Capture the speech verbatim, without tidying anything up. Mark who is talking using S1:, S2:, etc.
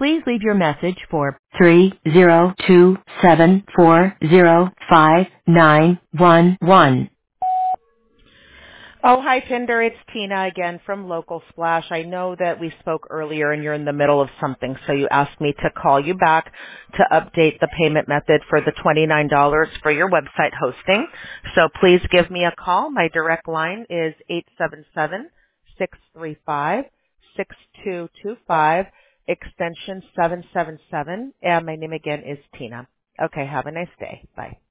S1: Please leave your message for three zero two seven four zero five nine one one.
S2: Oh, hi, Pinder. It's Tina again from Local Splash. I know that we spoke earlier and you're in the middle of something, so you asked me to call you back to update the payment method for the twenty-nine dollars for your website hosting. So please give me a call. My direct line is eight seven seven, six three five, six two two five, extension seven seven seven, and my name again is Tina. Okay, have a nice day. Bye.